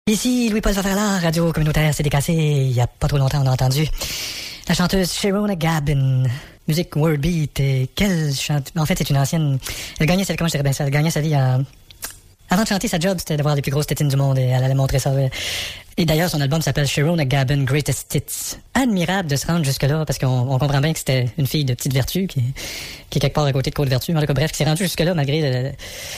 Ici Louis-Paul Favrala, radio communautaire CDKC. Il y a pas trop longtemps, on a entendu la chanteuse Sharona Gabin. Musique world beat. Et quelle chante... En fait, c'est une ancienne... Elle gagnait sa... Comment je dirais bien ça? Elle gagnait sa vie en... Avant de chanter, sa job, c'était d'avoir les plus grosses tétines du monde et elle allait montrer ça. Et d'ailleurs, son album s'appelle Sharona Gabin Greatest Hits. Admirable de se rendre jusque-là parce qu'on comprend bien que c'était une fille de petite vertu qui est quelque part à côté de Côte-Vertu. Bref, qui s'est rendue jusque-là malgré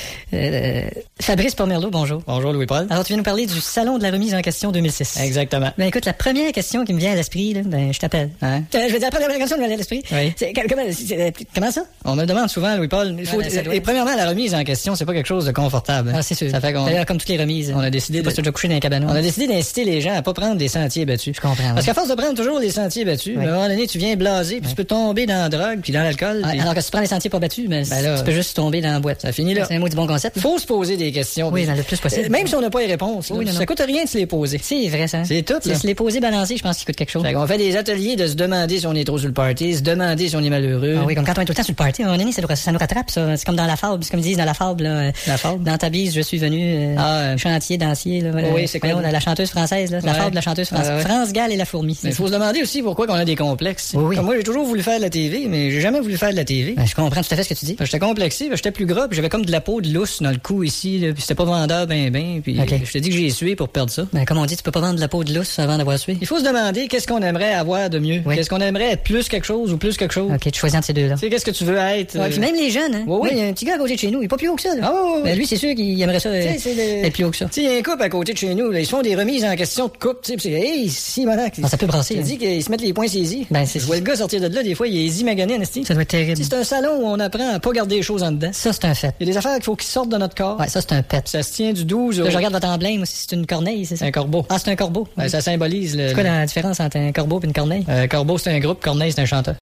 Fabrice Pomerleau, bonjour. Bonjour Louis-Paul. Alors, tu viens nous parler du Salon de la remise en question 2006. Exactement. Ben écoute, la première question qui me vient à l'esprit, là, ben je t'appelle. Hein? Je veux dire, la première question qui me vient à l'esprit. Oui. Comment ça? On me demande souvent, Louis-Paul, et premièrement, la remise en question, c'est pas quelque chose de confortable. Ah, c'est sûr. Ça fait qu'on... D'ailleurs, comme toutes les remises. On a décidé déjà couché dans un cabanon. On a décidé d'inciter les gens à pas prendre des sentiers battus. Je comprends. Parce qu'à force de prendre toujours les sentiers battus, à un moment donné, tu viens blaser, puis tu peux tomber dans la drogue, puis dans l'alcool. Ah, puis... Alors que si tu prends les sentiers pas battus, ben là, tu peux juste tomber dans la boîte. Ça finit là. C'est un mot du bon concept. Faut se poser des questions. Oui, le plus possible. Même si on n'a pas les réponses. Oui, ça coûte rien de se les poser. C'est vrai, ça. C'est tout, là. Se les poser balancés, je pense qu'il coûte quelque chose. On fait des ateliers de se demander si on est trop sur le party, se demander si on est malheureux. Ah oui, comme quand on est tout le temps sur le party, à un moment donné, ça nous rattrape, ça. C'est comme dans la fable. C'est comme ils disent dans la fable, là. La fable? Dans ta bise, je suis venu, chantier, dancier, là. Oui, c'est quoi? La chanteuse française, là. La fable de la chanteuse française. France Gall et la fourmi. Mais il faut se demander aussi pourquoi on a des complexes. Oui. Comme moi, j'ai toujours voulu faire de la TV, mais j'ai jamais voulu faire de la TV. Ben, je comprends tout à fait ce que tu dis. J'étais complexé, j'étais plus gras, puis j'avais comme de la peau de lousse dans le cou ici, là, puis c'était pas vendeur ben, puis je te dis que j'ai sué pour perdre ça. Ben, comme on dit, tu peux pas vendre de la peau de lousse avant d'avoir sué. Il faut se demander qu'est-ce qu'on aimerait avoir de mieux. Oui. Qu'est-ce qu'on aimerait être plus quelque chose ou plus quelque chose. OK, tu choisis entre ces deux-là. Tu sais, qu'est-ce que tu veux être? Puis même les jeunes, hein. Oui. Il y a un petit gars à côté de chez nous, il est pas plus haut que ça, là. Ben, lui, c'est sûr qu'il aimerait ça être plus haut que ça. Tu sais, il y a un couple à côté de chez nous, là, ils se font des remises en question de couple, tu sais, hey, si, madame. Ça peut brasser. Tu dis qu'ils se mettent les poings saisis. Ben, c'est je vois le gars sortir de là, des fois, il est easy magané, Anastie. Ça doit être terrible. C'est un salon où on apprend à pas garder les choses en dedans. Ça, c'est un fait. Il y a des affaires qu'il faut qu'ils sortent de notre corps. Ouais, ça, c'est un pet. Ça se tient du 12 Là, je regarde votre emblème aussi, c'est une corneille, c'est ça? Un corbeau. Ah, c'est un corbeau. Ça symbolise le... C'est quoi la différence entre un corbeau et une corneille? Corbeau, c'est un groupe, corneille, c'est un chanteur.